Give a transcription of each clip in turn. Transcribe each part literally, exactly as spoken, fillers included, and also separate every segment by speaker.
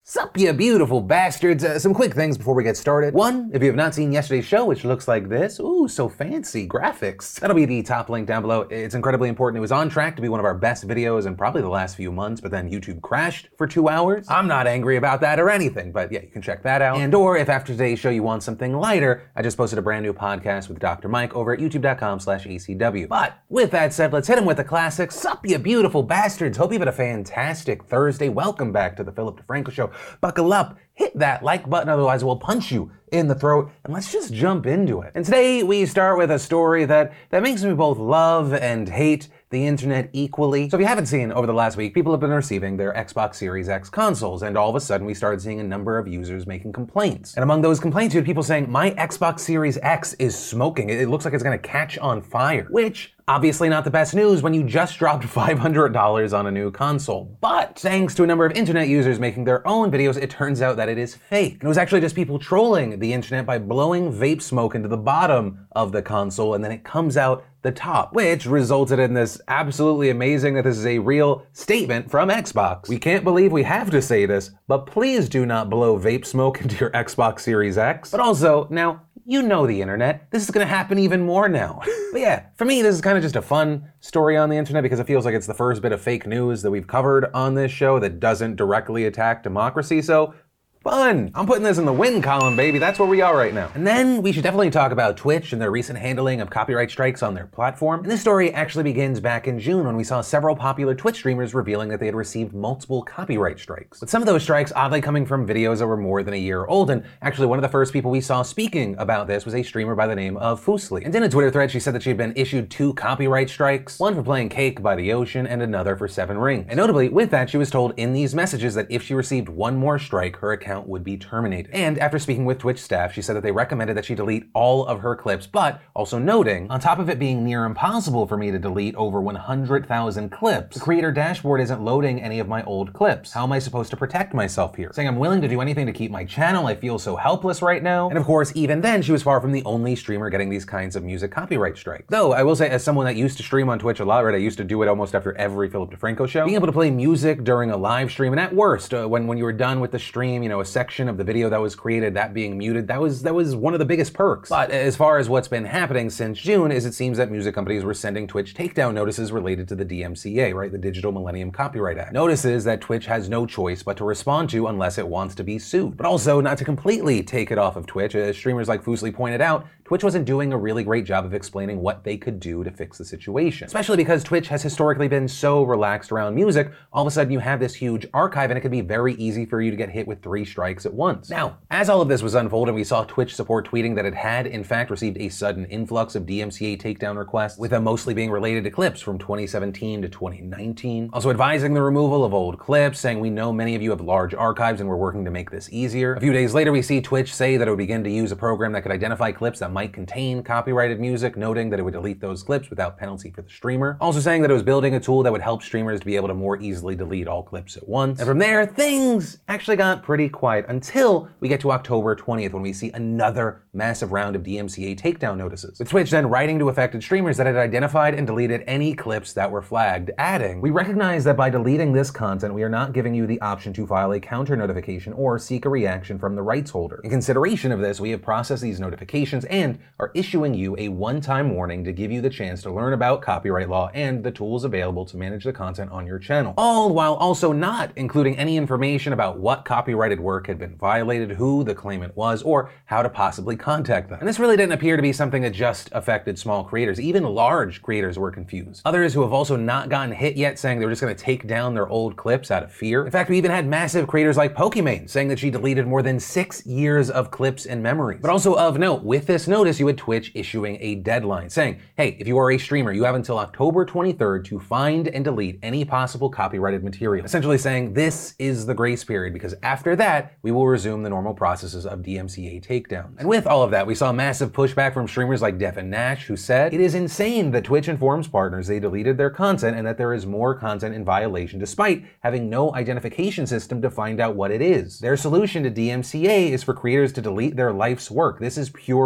Speaker 1: Sup, you beautiful bastards. Uh, some quick things before we get started. One, if you have not seen yesterday's show, which looks like this, ooh, so fancy graphics. That'll be the top link down below. It's incredibly important. It was on track to be one of our best videos in probably the last few months, but then YouTube crashed for two hours. I'm not angry about that or anything, but yeah, you can check that out. And or if after today's show you want something lighter, I just posted a brand new podcast with Doctor Mike over at youtube.com slash ACW. But with that said, let's hit him with the classic. Sup, you beautiful bastards. Hope you've had a fantastic Thursday. Welcome back to the Philip DeFranco Show. Buckle up, hit that like button, otherwise we'll punch you in the throat, and let's just jump into it. And today we start with a story that, that makes me both love and hate the internet equally. So if you haven't seen, over the last week, people have been receiving their Xbox Series X consoles, and all of a sudden we started seeing a number of users making complaints. And among those complaints, you had people saying, my Xbox Series X is smoking. It looks like it's gonna catch on fire, which obviously not the best news when you just dropped five hundred dollars on a new console. But thanks to a number of internet users making their own videos, it turns out that it is fake. And it was actually just people trolling the internet by blowing vape smoke into the bottom of the console, and then it comes out the top, which resulted in this absolutely amazing that this is a real statement from Xbox. We can't believe we have to say this, but please do not blow vape smoke into your Xbox Series X. But also, now, you know the internet. This is gonna happen even more now. But yeah, for me, this is kind of just a fun story on the internet because it feels like it's the first bit of fake news that we've covered on this show that doesn't directly attack democracy, so fun. I'm putting this in the win column, baby. That's where we are right now. And then we should definitely talk about Twitch and their recent handling of copyright strikes on their platform. And this story actually begins back in June when we saw several popular Twitch streamers revealing that they had received multiple copyright strikes. With some of those strikes oddly coming from videos that were more than a year old. And actually one of the first people we saw speaking about this was a streamer by the name of Fuslie. And in a Twitter thread, she said that she had been issued two copyright strikes, one for playing Cake by the Ocean and another for Seven Rings. And notably, with that, she was told in these messages that if she received one more strike, her account would be terminated. And after speaking with Twitch staff, she said that they recommended that she delete all of her clips, but also noting, on top of it being near impossible for me to delete over one hundred thousand clips, the creator dashboard isn't loading any of my old clips. How am I supposed to protect myself here? Saying I'm willing to do anything to keep my channel, I feel so helpless right now. And of course, even then, she was far from the only streamer getting these kinds of music copyright strikes. Though, I will say, as someone that used to stream on Twitch a lot, right, I used to do it almost after every Philip DeFranco show, being able to play music during a live stream, and at worst, uh, when, when you were done with the stream, you know, a section of the video that was created, that being muted, that was that was one of the biggest perks. But as far as what's been happening since June is it seems that music companies were sending Twitch takedown notices related to the D M C A, right, the Digital Millennium Copyright Act. Notices that Twitch has no choice but to respond to unless it wants to be sued. But also not to completely take it off of Twitch. As streamers like Fuslie pointed out, Twitch wasn't doing a really great job of explaining what they could do to fix the situation. Especially because Twitch has historically been so relaxed around music, all of a sudden you have this huge archive and it can be very easy for you to get hit with three strikes at once. Now, as all of this was unfolding, we saw Twitch support tweeting that it had, in fact, received a sudden influx of D M C A takedown requests, with them mostly being related to clips from twenty seventeen to twenty nineteen. Also advising the removal of old clips, saying we know many of you have large archives and we're working to make this easier. A few days later, we see Twitch say that it would begin to use a program that could identify clips that might contain copyrighted music, noting that it would delete those clips without penalty for the streamer. Also saying that it was building a tool that would help streamers to be able to more easily delete all clips at once. And from there, things actually got pretty quiet until we get to October twentieth when we see another massive round of D M C A takedown notices, with Twitch then writing to affected streamers that had identified and deleted any clips that were flagged, adding, we recognize that by deleting this content, we are not giving you the option to file a counter notification or seek a reaction from the rights holder. In consideration of this, we have processed these notifications and are issuing you a one-time warning to give you the chance to learn about copyright law and the tools available to manage the content on your channel. All while also not including any information about what copyrighted work had been violated, who the claimant was, or how to possibly contact them. And this really didn't appear to be something that just affected small creators. Even large creators were confused. Others who have also not gotten hit yet saying they were just going to take down their old clips out of fear. In fact, we even had massive creators like Pokimane saying that she deleted more than six years of clips and memories. But also of note, with this notice, you had Twitch issuing a deadline saying, hey, if you are a streamer, you have until October twenty-third to find and delete any possible copyrighted material. Essentially saying this is the grace period because after that, we will resume the normal processes of D M C A takedowns. And with all of that, we saw massive pushback from streamers like Devin Nash, who said, it is insane that Twitch informs partners they deleted their content and that there is more content in violation despite having no identification system to find out what it is. Their solution to D M C A is for creators to delete their life's work. This is pure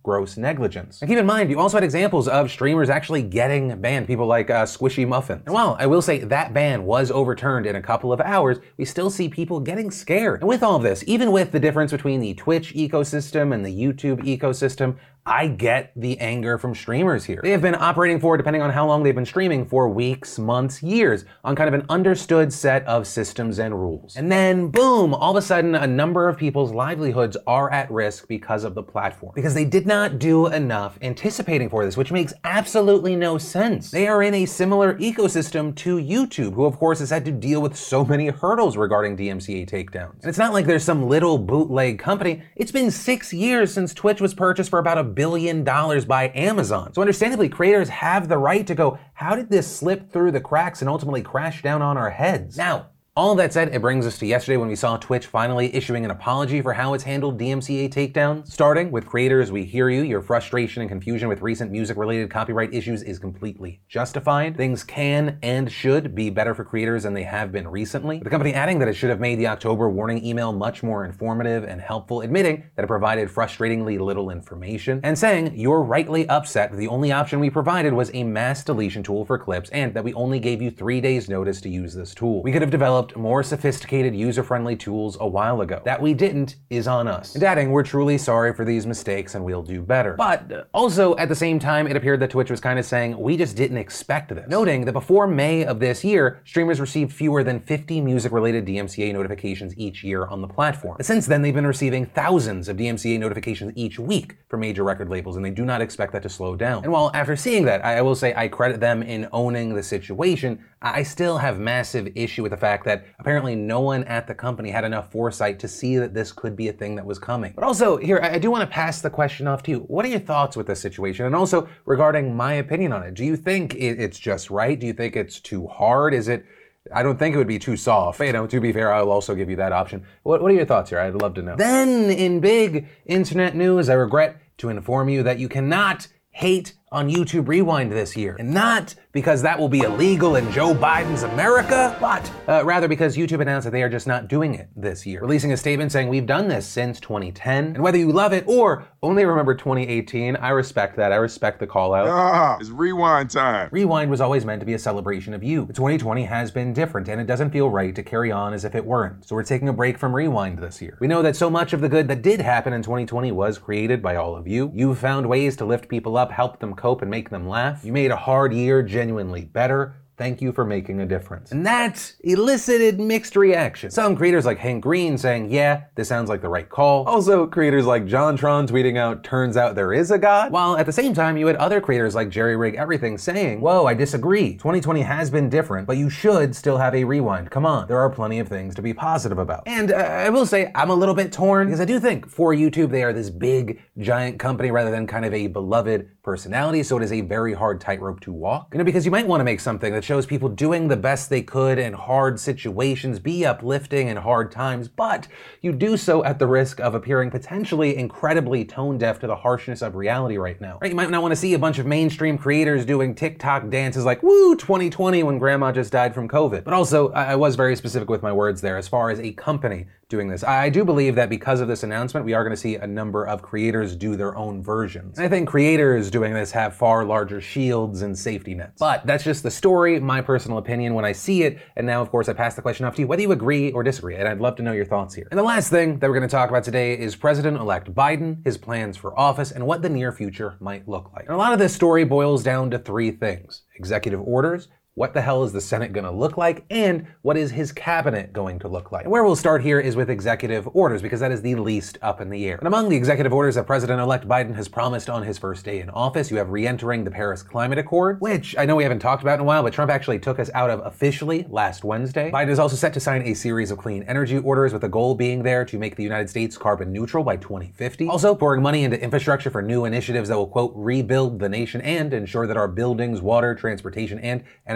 Speaker 1: gross negligence. And keep in mind, you also had examples of streamers actually getting banned, people like uh, Squishy Muffin. And while I will say that ban was overturned in a couple of hours, we still see people getting scared. And with all of this, even with the difference between the Twitch ecosystem and the YouTube ecosystem, I get the anger from streamers here. They have been operating for, depending on how long they've been streaming, for weeks, months, years, on kind of an understood set of systems and rules. And then, boom, all of a sudden, a number of people's livelihoods are at risk because of the platform. Because they did not do enough anticipating for this, which makes absolutely no sense. They are in a similar ecosystem to YouTube, who of course has had to deal with so many hurdles regarding D M C A takedowns. And it's not like there's some little bootleg company. It's been six years since Twitch was purchased for about a billion dollars by Amazon. So understandably, creators have the right to go, how did this slip through the cracks and ultimately crash down on our heads? Now, all that said, it brings us to yesterday when we saw Twitch finally issuing an apology for how it's handled D M C A takedowns. Starting with creators, we hear you. Your frustration and confusion with recent music-related copyright issues is completely justified. Things can and should be better for creators than they have been recently. With the company adding that it should have made the October warning email much more informative and helpful, admitting that it provided frustratingly little information, and saying you're rightly upset that the only option we provided was a mass deletion tool for clips and that we only gave you three days notice to use this tool. We could have developed more sophisticated, user-friendly tools a while ago. That we didn't is on us. And adding, we're truly sorry for these mistakes and we'll do better. But also, at the same time, it appeared that Twitch was kind of saying, we just didn't expect this. Noting that before May of this year, streamers received fewer than fifty music-related D M C A notifications each year on the platform. But since then, they've been receiving thousands of D M C A notifications each week from major record labels, and they do not expect that to slow down. And while after seeing that, I will say I credit them in owning the situation, I still have massive issue with the fact that apparently no one at the company had enough foresight to see that this could be a thing that was coming. But also, here, I do want to pass the question off to you. What are your thoughts with this situation? And also, regarding my opinion on it, do you think it's just right? Do you think it's too hard? Is it, I don't think it would be too soft. But, you know, to be fair, I'll also give you that option. What, what are your thoughts here? I'd love to know. Then, in big internet news, I regret to inform you that you cannot hate on YouTube Rewind this year. And not because that will be illegal in Joe Biden's America, but uh, rather because YouTube announced that they are just not doing it this year. Releasing a statement saying, we've done this since twenty ten, and whether you love it or only remember twenty eighteen, I respect that. I respect the call out.
Speaker 2: Ah, it's Rewind time.
Speaker 1: Rewind was always meant to be a celebration of you. But twenty twenty has been different, and it doesn't feel right to carry on as if it weren't. So we're taking a break from Rewind this year. We know that so much of the good that did happen in twenty twenty was created by all of you. You've found ways to lift people up, help them cope, and make them laugh. You made a hard year genuinely better. Thank you for making a difference. And that elicited mixed reactions. Some creators like Hank Green saying, yeah, this sounds like the right call. Also, creators like JonTron tweeting out, turns out there is a God. While at the same time, you had other creators like Jerry Rig Everything saying, whoa, I disagree. twenty twenty has been different, but you should still have a rewind. Come on, there are plenty of things to be positive about. And uh, I will say, I'm a little bit torn because I do think for YouTube, they are this big, giant company rather than kind of a beloved personality. So it is a very hard tightrope to walk. You know, because you might want to make something that shows people doing the best they could in hard situations, be uplifting in hard times, but you do so at the risk of appearing potentially incredibly tone deaf to the harshness of reality right now. Right? You might not want to see a bunch of mainstream creators doing TikTok dances like, woo, twenty twenty when grandma just died from COVID. But also, I was very specific with my words there as far as a company doing this. I do believe that because of this announcement, we are going to see a number of creators do their own versions. And I think creators doing this have far larger shields and safety nets. But that's just the story, my personal opinion when I see it. And now, of course, I pass the question off to you, whether you agree or disagree. And I'd love to know your thoughts here. And the last thing that we're going to talk about today is President-elect Biden, his plans for office, and what the near future might look like. And a lot of this story boils down to three things: executive orders, what the hell is the Senate going to look like, and what is his cabinet going to look like. And where we'll start here is with executive orders, because that is the least up in the air. And among the executive orders that President-elect Biden has promised on his first day in office, you have re-entering the Paris Climate Accord, which I know we haven't talked about in a while, but Trump actually took us out of officially last Wednesday. Biden is also set to sign a series of clean energy orders, with the goal being there to make the United States carbon neutral by twenty fifty. Also pouring money into infrastructure for new initiatives that will, quote, rebuild the nation and ensure that our buildings, water, transportation, and energy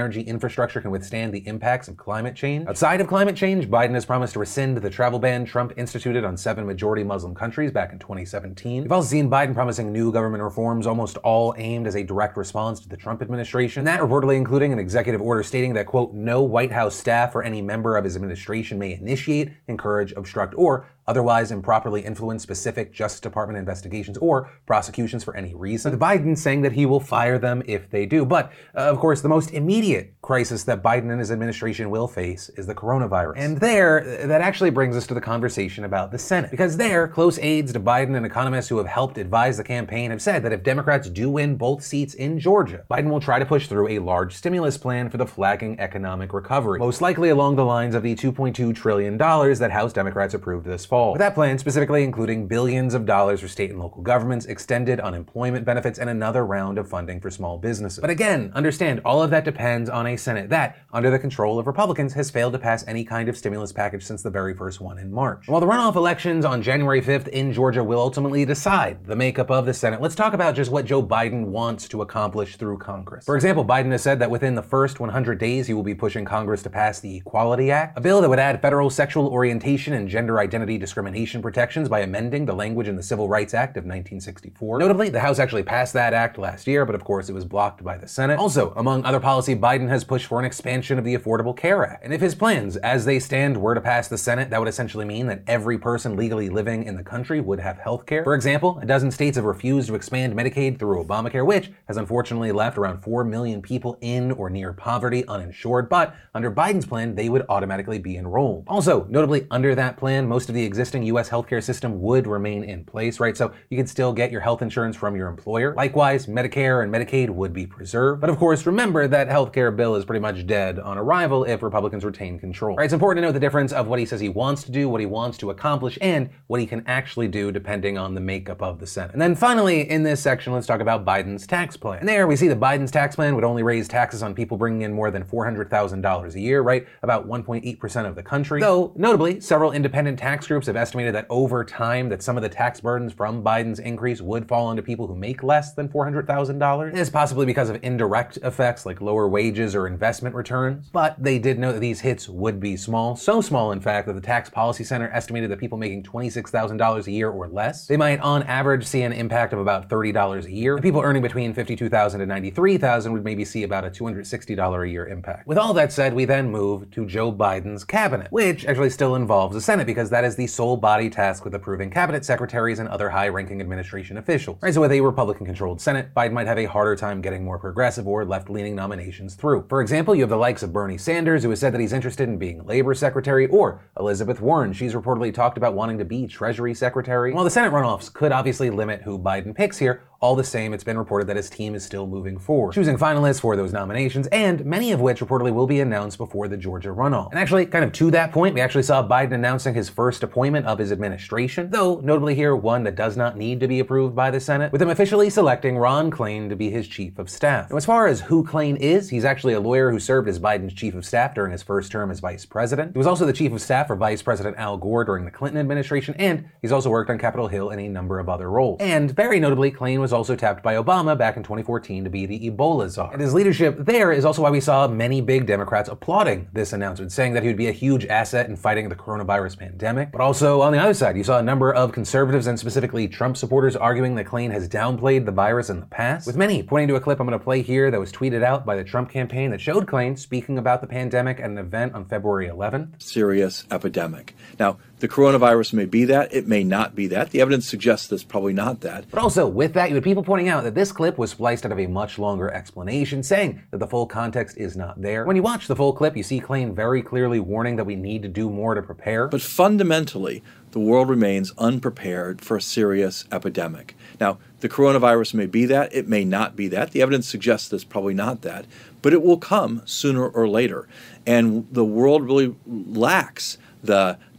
Speaker 1: energy infrastructure can withstand the impacts of climate change. Outside of climate change, Biden has promised to rescind the travel ban Trump instituted on seven majority Muslim countries back in twenty seventeen. We've also seen Biden promising new government reforms, almost all aimed as a direct response to the Trump administration. And that reportedly including an executive order stating that, quote, no White House staff or any member of his administration may initiate, encourage, obstruct, or otherwise improperly influence specific Justice Department investigations or prosecutions for any reason. With Biden saying that he will fire them if they do. But, uh, of course, the most immediate crisis that Biden and his administration will face is the coronavirus. And there, that actually brings us to the conversation about the Senate. Because there, close aides to Biden and economists who have helped advise the campaign have said that if Democrats do win both seats in Georgia, Biden will try to push through a large stimulus plan for the flagging economic recovery, most likely along the lines of the two point two trillion dollars that House Democrats approved this fall. With that plan specifically including billions of dollars for state and local governments, extended unemployment benefits, and another round of funding for small businesses. But again, understand, all of that depends on a Senate that, under the control of Republicans, has failed to pass any kind of stimulus package since the very first one in March. While the runoff elections on January fifth in Georgia will ultimately decide the makeup of the Senate, let's talk about just what Joe Biden wants to accomplish through Congress. For example, Biden has said that within the first one hundred days he will be pushing Congress to pass the Equality Act, a bill that would add federal sexual orientation and gender identity discrimination protections by amending the language in the Civil Rights Act of nineteen sixty-four. Notably, the House actually passed that act last year, but of course it was blocked by the Senate. Also, among other policy, Biden has pushed for an expansion of the Affordable Care Act. And if his plans, as they stand, were to pass the Senate, that would essentially mean that every person legally living in the country would have health care. For example, a dozen states have refused to expand Medicaid through Obamacare, which has unfortunately left around four million people in or near poverty uninsured, but under Biden's plan, they would automatically be enrolled. Also, notably, under that plan, most of the existing U S healthcare system would remain in place, right? So you could still get your health insurance from your employer. Likewise, Medicare and Medicaid would be preserved. But of course, remember that healthcare bill is pretty much dead on arrival if Republicans retain control. Right? It's important to note the difference of what he says he wants to do, what he wants to accomplish, and what he can actually do depending on the makeup of the Senate. And then finally, in this section, let's talk about Biden's tax plan. And there we see that Biden's tax plan would only raise taxes on people bringing in more than four hundred thousand dollars a year, right? About one point eight percent of the country. Though, notably, several independent tax groups have estimated that over time that some of the tax burdens from Biden's increase would fall onto people who make less than four hundred thousand dollars. This is possibly because of indirect effects like lower wages or investment returns, but they did note that these hits would be small, so small in fact that the Tax Policy Center estimated that people making twenty-six thousand dollars a year or less, they might on average see an impact of about thirty dollars a year. And people earning between fifty-two thousand dollars and ninety-three thousand dollars would maybe see about a two hundred sixty dollars a year impact. With all that said, we then move to Joe Biden's cabinet, which actually still involves the Senate because that is the sole body tasked with approving cabinet secretaries and other high-ranking administration officials. Right, so with a Republican-controlled Senate, Biden might have a harder time getting more progressive or left-leaning nominations through. For example, you have the likes of Bernie Sanders, who has said that he's interested in being Labor Secretary, or Elizabeth Warren. She's reportedly talked about wanting to be Treasury Secretary. While the Senate runoffs could obviously limit who Biden picks here, all the same, it's been reported that his team is still moving forward, choosing finalists for those nominations, and many of which reportedly will be announced before the Georgia runoff. And actually, kind of to that point, we actually saw Biden announcing his first appointment of his administration, though notably here one that does not need to be approved by the Senate, with him officially selecting Ron Klain to be his chief of staff. Now, as far as who Klain is, he's actually a lawyer who served as Biden's chief of staff during his first term as vice president. He was also the chief of staff for Vice President Al Gore during the Clinton administration, and he's also worked on Capitol Hill in a number of other roles. And very notably, Klain was also tapped by Obama back in twenty fourteen to be the Ebola czar. And his leadership there is also why we saw many big Democrats applauding this announcement, saying that he would be a huge asset in fighting the coronavirus pandemic. But also on the other side, you saw a number of conservatives and specifically Trump supporters arguing that Klain has downplayed the virus in the past, with many pointing to a clip I'm going to play here that was tweeted out by the Trump campaign that showed Klain speaking about the pandemic at an event on February eleventh.
Speaker 3: Serious epidemic. Now, the coronavirus may be that, it may not be that. The evidence suggests it's probably not that.
Speaker 1: But also, with that, you had people pointing out that this clip was spliced out of a much longer explanation, saying that the full context is not there. When you watch the full clip, you see Klain very clearly warning that we need to do more to prepare.
Speaker 3: But fundamentally, the world remains unprepared for a serious epidemic. Now, the coronavirus may be that, it may not be that. The evidence suggests it's probably not that, but it will come sooner or later. And the world really lacks the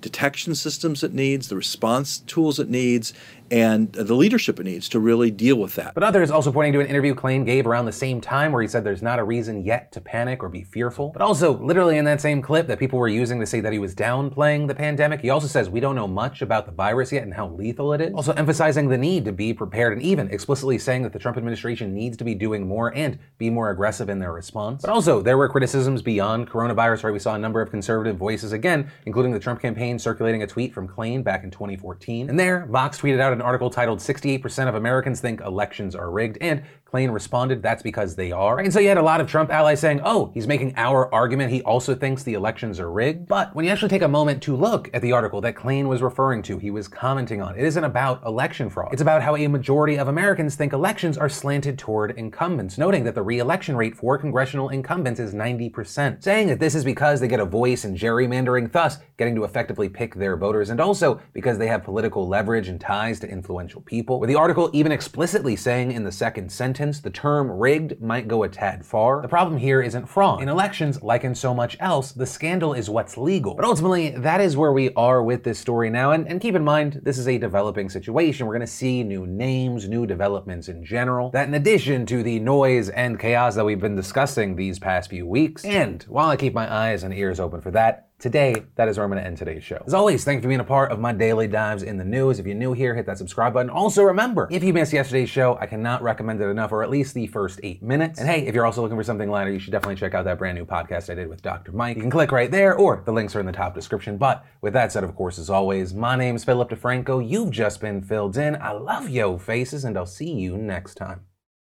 Speaker 3: detection systems it needs, the response tools it needs, and the leadership it needs to really deal with that.
Speaker 1: But others also pointing to an interview Klain gave around the same time where he said there's not a reason yet to panic or be fearful. But also, literally in that same clip that people were using to say that he was downplaying the pandemic, he also says we don't know much about the virus yet and how lethal it is. Also emphasizing the need to be prepared and even explicitly saying that the Trump administration needs to be doing more and be more aggressive in their response. But also, there were criticisms beyond coronavirus, right? We saw a number of conservative voices again, including the Trump campaign circulating a tweet from Klain back in twenty fourteen. And there, Vox tweeted out an article titled sixty-eight percent of Americans think elections are rigged, and Klain responded, that's because they are. And so you had a lot of Trump allies saying, oh, he's making our argument. He also thinks the elections are rigged. But when you actually take a moment to look at the article that Klain was referring to, he was commenting on, it isn't about election fraud. It's about how a majority of Americans think elections are slanted toward incumbents, noting that the re-election rate for congressional incumbents is ninety percent, saying that this is because they get a voice in gerrymandering, thus getting to effectively pick their voters, and also because they have political leverage and ties to influential people. With the article even explicitly saying in the second sentence, the term rigged might go a tad far. The problem here isn't fraud. In elections, like in so much else, the scandal is what's legal. But ultimately, that is where we are with this story now. And, and keep in mind, this is a developing situation. We're gonna see new names, new developments in general. That in addition to the noise and chaos that we've been discussing these past few weeks. And while I keep my eyes and ears open for that, today, that is where I'm going to end today's show. As always, thank you for being a part of my daily dives in the news. If you're new here, hit that subscribe button. Also remember, if you missed yesterday's show, I cannot recommend it enough, or at least the first eight minutes. And hey, if you're also looking for something lighter, you should definitely check out that brand new podcast I did with Doctor Mike. You can click right there, or the links are in the top description. But with that said, of course, as always, my name's Philip DeFranco. You've just been filled in. I love yo faces, and I'll see you next time.